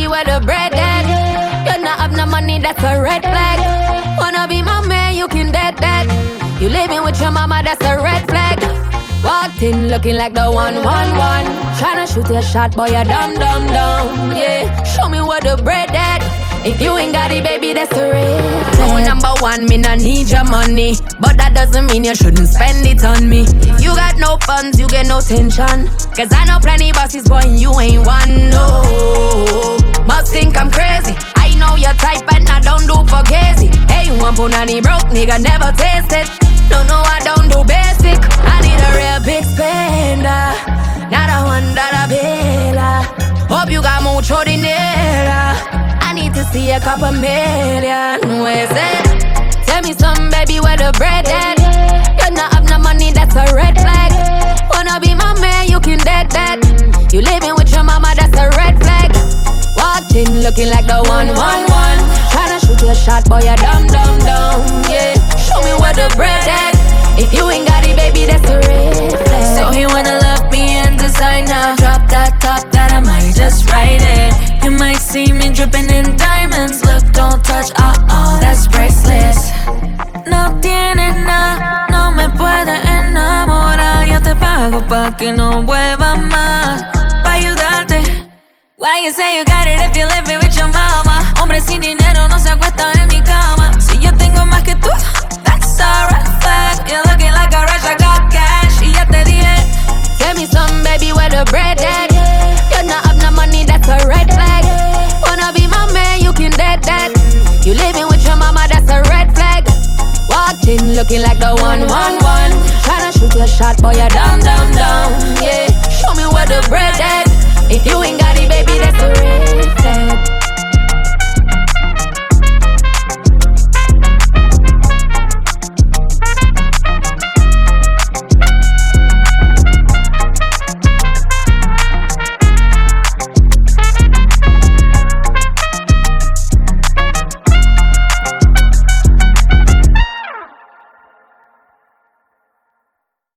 baby, where the bread at? You not have no money, that's a red flag. Wanna be my man, you can dead that. You living with your mama, that's a red flag. Walked in looking like the 111. Tryna shoot your shot, boy, you dumb. Yeah, show me where the bread at. If you ain't got it, baby, that's a red flag. Number one, me not need your money, but that doesn't mean you shouldn't spend it on me. If you got no funds, you get no tension. Cause I know plenty bosses, boy, and you ain't one, no. Must think I'm crazy. I know your type and I don't do for gazy. Hey, you want punani broke, nigga, never taste it. No, I don't do basic. I need a real big spender, not a $1 bill. Hope you got mucho dinero. I need to see a couple million. Where's it? Tell me something, baby, where the bread at? You not have no money, that's a red flag. Wanna be my man, you can dead that. You living with your mama, that's a red flag. Walked in looking like the 111. Tryna shoot your shot, boy, you dumb. Yeah, show me where the bread at. If you ain't got it, baby, that's a red flag. So he wanna love me and designer. Drop that top that I might just write it. You might see me dripping in diamonds. Look, don't touch, that's bracelets. No tiene nada, no me puede enamorar. Yo te pago pa' que no vuelva más, pa' ayudarte. Why you say you got it if you living with your mama? Hombre sin dinero no se acuesta en mi cama. Si yo tengo más que tú, that's a red flag. You're looking like a rush, I got cash. Y ya te dije. Tell me something, baby, where the bread at? You not have no money, that's a red flag. Wanna be my man, you can dead that. You living with your mama, that's a red flag. Walked in looking like the 111. Tryna shoot your shot, boy, you dumb.